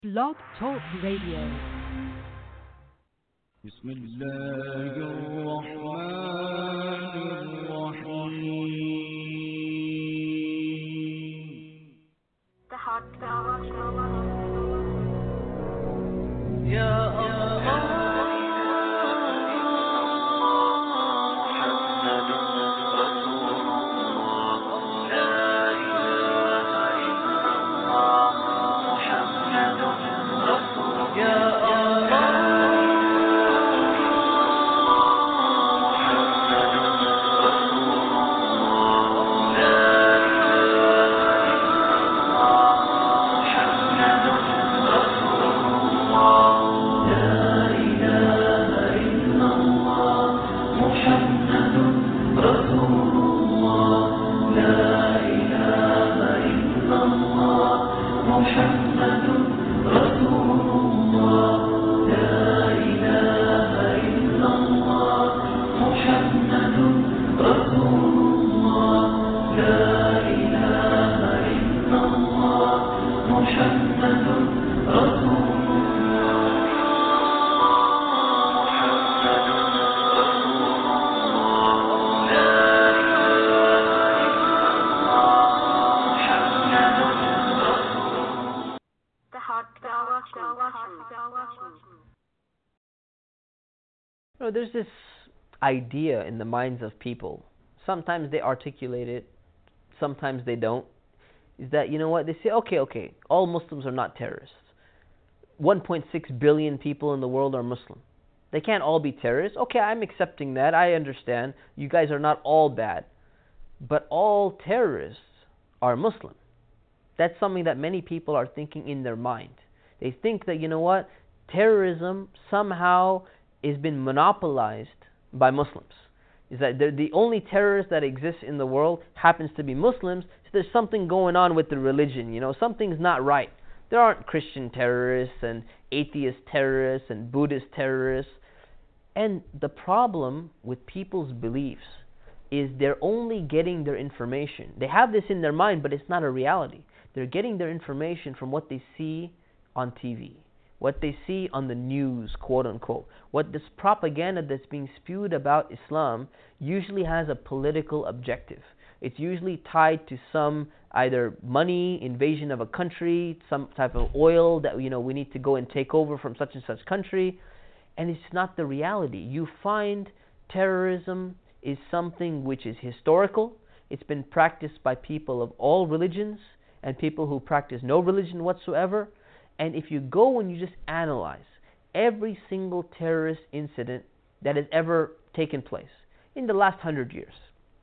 Blog Talk Radio. بسم الله الرحمن الرحيم يا There's this idea in the minds of people. Sometimes they articulate it, sometimes they don't. Is that, they say, okay, all Muslims are not terrorists. 1.6 billion people in the world are Muslim. They can't all be terrorists. Okay, I'm accepting that. I understand. You guys are not all bad. But all terrorists are Muslim. That's something that many people are thinking in their mind. They think that, terrorism somehow has been monopolized by Muslims. Is that the only terrorist that exists in the world happens to be Muslims, so there's something going on with the religion, something's not right. There aren't Christian terrorists and atheist terrorists and Buddhist terrorists. And the problem with people's beliefs is they're only getting their information. They have this in their mind, but it's not a reality. They're getting their information from what they see on TV, what they see on the news, quote unquote. What this propaganda that's being spewed about Islam usually has a political objective. It's usually tied to some either money, invasion of a country, some type of oil that we need to go and take over from such and such country, and it's not the reality. You find terrorism is something which is historical. It's been practiced by people of all religions and people who practice no religion whatsoever. And if you go and you just analyze every single terrorist incident that has ever taken place in the last 100 years,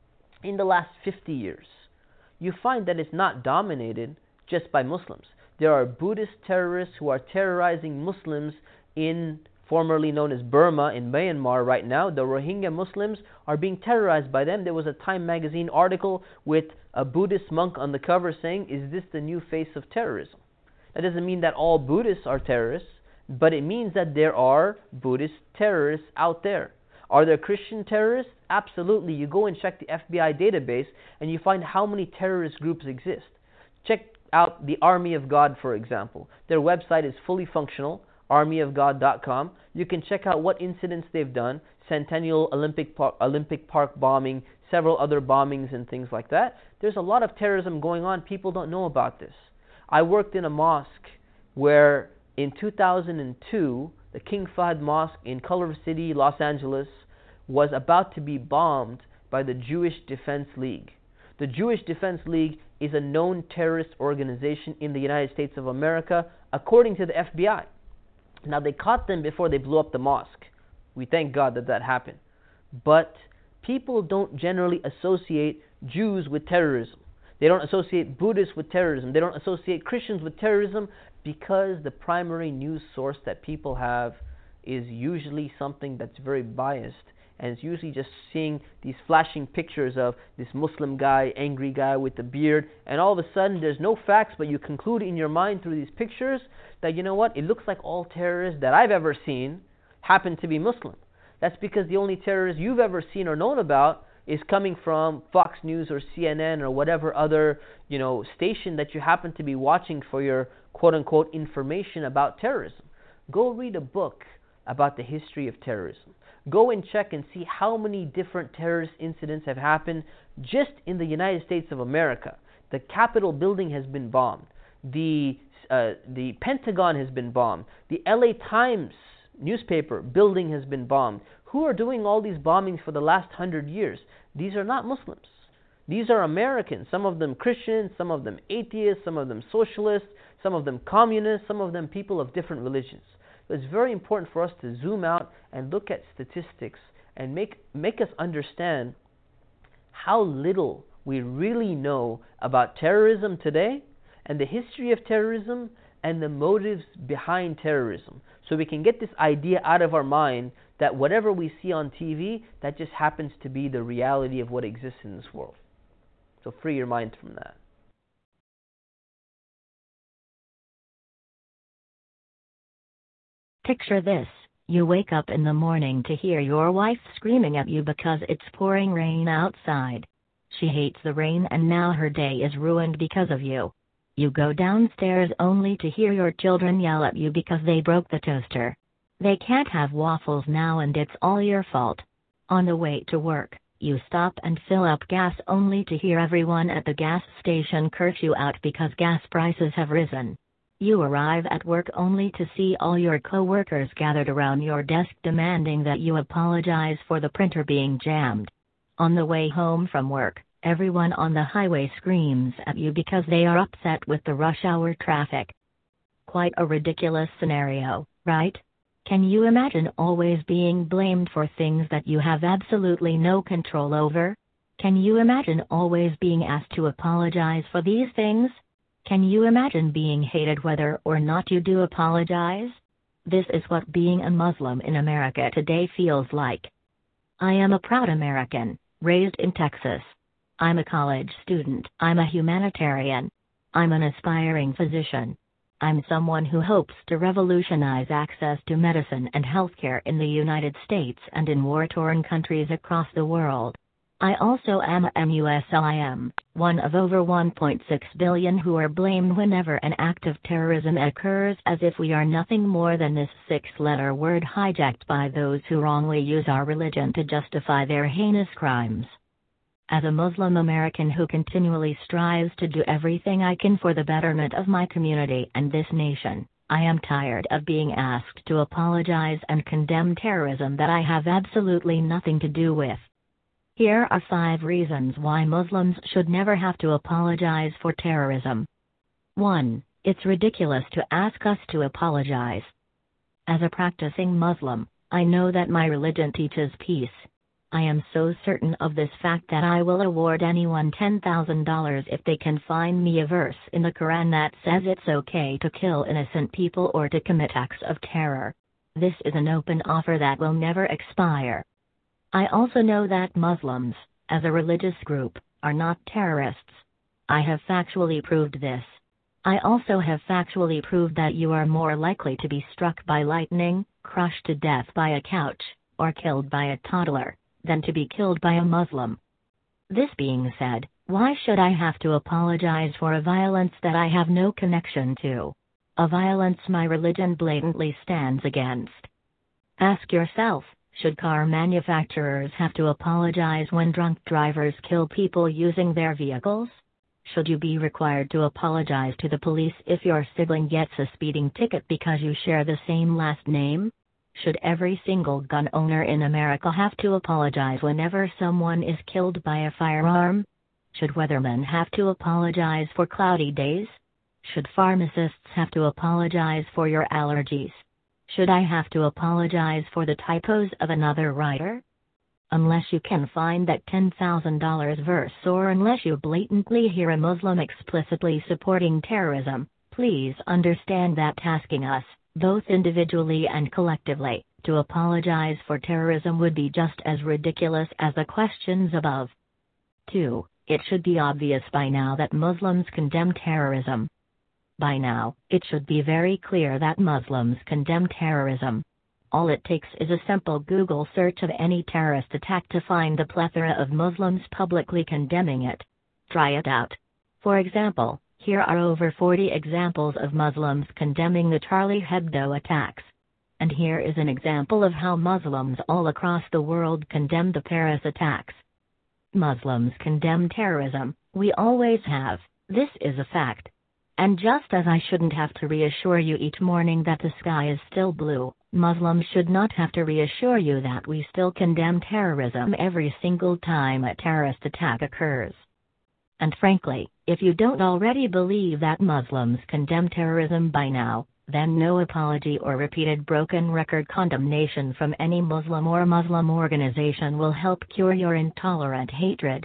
in the last 50 years, you find that it's not dominated just by Muslims. There are Buddhist terrorists who are terrorizing Muslims in formerly known as Burma in Myanmar right now. The Rohingya Muslims are being terrorized by them. There was a Time magazine article with a Buddhist monk on the cover saying, "Is this the new face of terrorism?" That doesn't mean that all Buddhists are terrorists, but it means that there are Buddhist terrorists out there. Are there Christian terrorists? Absolutely. You go and check the FBI database and you find how many terrorist groups exist. Check out the Army of God, for example. Their website is fully functional, armyofgod.com. You can check out what incidents they've done, Centennial Olympic Park bombing, several other bombings and things like that. There's a lot of terrorism going on. People don't know about this. I worked in a mosque where in 2002, the King Fahd Mosque in Culver City, Los Angeles, was about to be bombed by the Jewish Defense League. The Jewish Defense League is a known terrorist organization in the United States of America, according to the FBI. Now, they caught them before they blew up the mosque. We thank God that that happened. But people don't generally associate Jews with terrorism. They don't associate Buddhists with terrorism. They don't associate Christians with terrorism because the primary news source that people have is usually something that's very biased, and it's usually just seeing these flashing pictures of this Muslim guy, angry guy with the beard, and all of a sudden there's no facts, but you conclude in your mind through these pictures that, it looks like all terrorists that I've ever seen happen to be Muslim. That's because the only terrorists you've ever seen or known about is coming from Fox News or CNN or whatever other, station that you happen to be watching for your quote-unquote information about terrorism. Go read a book about the history of terrorism. Go and check and see how many different terrorist incidents have happened just in the United States of America. The Capitol building has been bombed. The Pentagon has been bombed. The LA Times newspaper building has been bombed. Who are doing all these bombings for the last 100 years? These are not Muslims. These are Americans, some of them Christians, some of them atheists, some of them socialists, some of them communists, some of them people of different religions. So it's very important for us to zoom out and look at statistics and make us understand how little we really know about terrorism today and the history of terrorism and the motives behind terrorism. So we can get this idea out of our mind that whatever we see on TV, that just happens to be the reality of what exists in this world. So free your mind from that. Picture this. You wake up in the morning to hear your wife screaming at you because it's pouring rain outside. She hates the rain and now her day is ruined because of you. You go downstairs only to hear your children yell at you because they broke the toaster. They can't have waffles now and it's all your fault. On the way to work, you stop and fill up gas only to hear everyone at the gas station curse you out because gas prices have risen. You arrive at work only to see all your co-workers gathered around your desk demanding that you apologize for the printer being jammed. On the way home from work, everyone on the highway screams at you because they are upset with the rush hour traffic. Quite a ridiculous scenario, right? Can you imagine always being blamed for things that you have absolutely no control over? Can you imagine always being asked to apologize for these things? Can you imagine being hated whether or not you do apologize? This is what being a Muslim in America today feels like. I am a proud American, raised in Texas. I'm a college student. I'm a humanitarian. I'm an aspiring physician. I'm someone who hopes to revolutionize access to medicine and healthcare in the United States and in war-torn countries across the world. I also am a Muslim, one of over 1.6 billion who are blamed whenever an act of terrorism occurs, as if we are nothing more than this six-letter word hijacked by those who wrongly use our religion to justify their heinous crimes. As a Muslim American who continually strives to do everything I can for the betterment of my community and this nation, I am tired of being asked to apologize and condemn terrorism that I have absolutely nothing to do with. Here are 5 reasons why Muslims should never have to apologize for terrorism. 1. It's ridiculous to ask us to apologize. As a practicing Muslim, I know that my religion teaches peace. I am so certain of this fact that I will award anyone $10,000 if they can find me a verse in the Quran that says it's okay to kill innocent people or to commit acts of terror. This is an open offer that will never expire. I also know that Muslims, as a religious group, are not terrorists. I have factually proved this. I also have factually proved that you are more likely to be struck by lightning, crushed to death by a couch, or killed by a toddler, than to be killed by a Muslim. This being said, why should I have to apologize for a violence that I have no connection to? A violence my religion blatantly stands against. Ask yourself, should car manufacturers have to apologize when drunk drivers kill people using their vehicles? Should you be required to apologize to the police if your sibling gets a speeding ticket because you share the same last name? Should every single gun owner in America have to apologize whenever someone is killed by a firearm? Should weathermen have to apologize for cloudy days? Should pharmacists have to apologize for your allergies? Should I have to apologize for the typos of another writer? Unless you can find that $10,000 verse or unless you blatantly hear a Muslim explicitly supporting terrorism, please understand that asking us, both individually and collectively, to apologize for terrorism would be just as ridiculous as the questions above. 2. It should be obvious by now that Muslims condemn terrorism. By now, it should be very clear that Muslims condemn terrorism. All it takes is a simple Google search of any terrorist attack to find the plethora of Muslims publicly condemning it. Try it out. For example, Here are over 40 examples of Muslims condemning the Charlie Hebdo attacks. And here is an example of how Muslims all across the world condemn the Paris attacks. Muslims condemn terrorism, we always have, this is a fact. And just as I shouldn't have to reassure you each morning that the sky is still blue, Muslims should not have to reassure you that we still condemn terrorism every single time a terrorist attack occurs. And frankly, if you don't already believe that Muslims condemn terrorism by now, then no apology or repeated broken record condemnation from any Muslim or Muslim organization will help cure your intolerant hatred.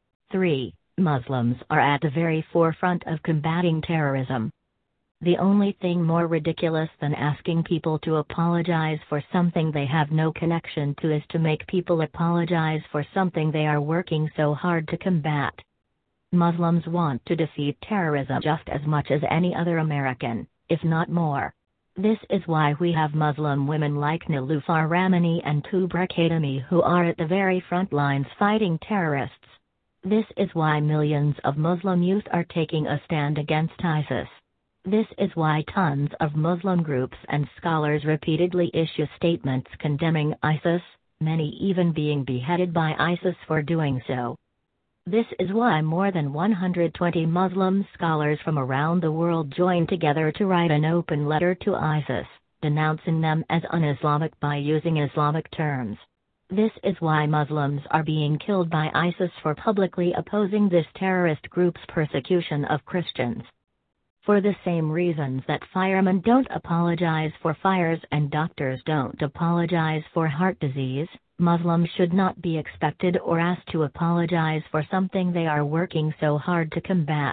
3. Muslims are at the very forefront of combating terrorism. The only thing more ridiculous than asking people to apologize for something they have no connection to is to make people apologize for something they are working so hard to combat. Muslims want to defeat terrorism just as much as any other American, if not more. This is why we have Muslim women like Niloufar Rahmani and Kubra Khatami who are at the very front lines fighting terrorists. This is why millions of Muslim youth are taking a stand against ISIS. This is why tons of Muslim groups and scholars repeatedly issue statements condemning ISIS, many even being beheaded by ISIS for doing so. This is why more than 120 Muslim scholars from around the world joined together to write an open letter to ISIS, denouncing them as un-Islamic by using Islamic terms. This is why Muslims are being killed by ISIS for publicly opposing this terrorist group's persecution of Christians. For the same reasons that firemen don't apologize for fires and doctors don't apologize for heart disease, Muslims should not be expected or asked to apologize for something they are working so hard to combat.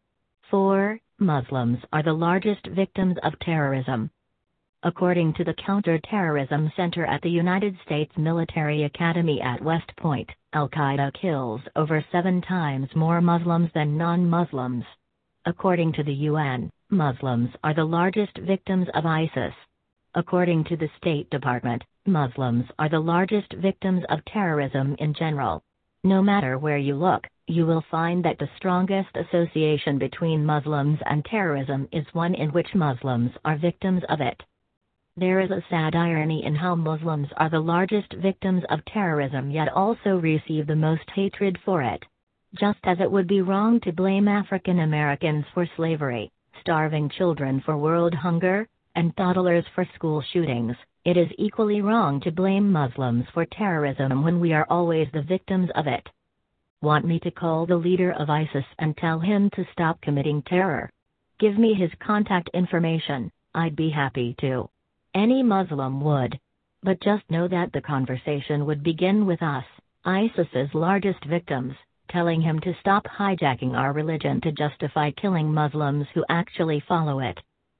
4. Muslims are the largest victims of terrorism. According to the Counter-Terrorism Center at the United States Military Academy at West Point, Al-Qaeda kills over 7 times more Muslims than non-Muslims. According to the UN, Muslims are the largest victims of ISIS. According to the State Department, Muslims are the largest victims of terrorism in general. No matter where you look, you will find that the strongest association between Muslims and terrorism is one in which Muslims are victims of it. There is a sad irony in how Muslims are the largest victims of terrorism yet also receive the most hatred for it. Just as it would be wrong to blame African Americans for slavery, starving children for world hunger, and toddlers for school shootings, it is equally wrong to blame Muslims for terrorism when we are always the victims of it. Want me to call the leader of ISIS and tell him to stop committing terror? Give me his contact information, I'd be happy to. Any Muslim would. But just know that the conversation would begin with us, ISIS's largest victims, telling him to stop hijacking our religion to justify killing Muslims who actually follow it.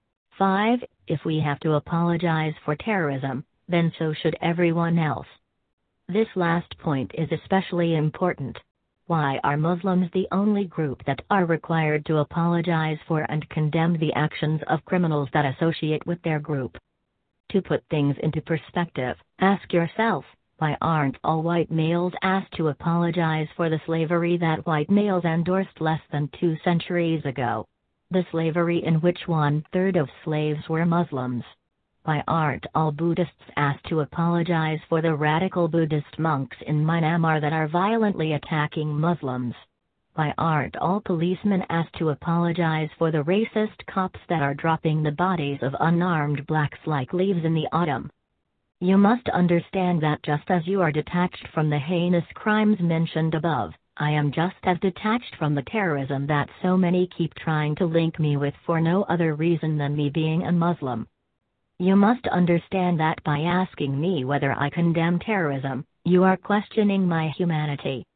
5. If we have to apologize for terrorism, then so should everyone else. This last point is especially important. Why are Muslims the only group that are required to apologize for and condemn the actions of criminals that associate with their group? To put things into perspective, ask yourself, why aren't all white males asked to apologize for the slavery that white males endorsed less than 2 centuries ago? The slavery in which 1/3 of slaves were Muslims. Why aren't all Buddhists asked to apologize for the radical Buddhist monks in Myanmar that are violently attacking Muslims? Why aren't all policemen asked to apologize for the racist cops that are dropping the bodies of unarmed blacks like leaves in the autumn? You must understand that just as you are detached from the heinous crimes mentioned above, I am just as detached from the terrorism that so many keep trying to link me with for no other reason than me being a Muslim. You must understand that by asking me whether I condemn terrorism, you are questioning my humanity.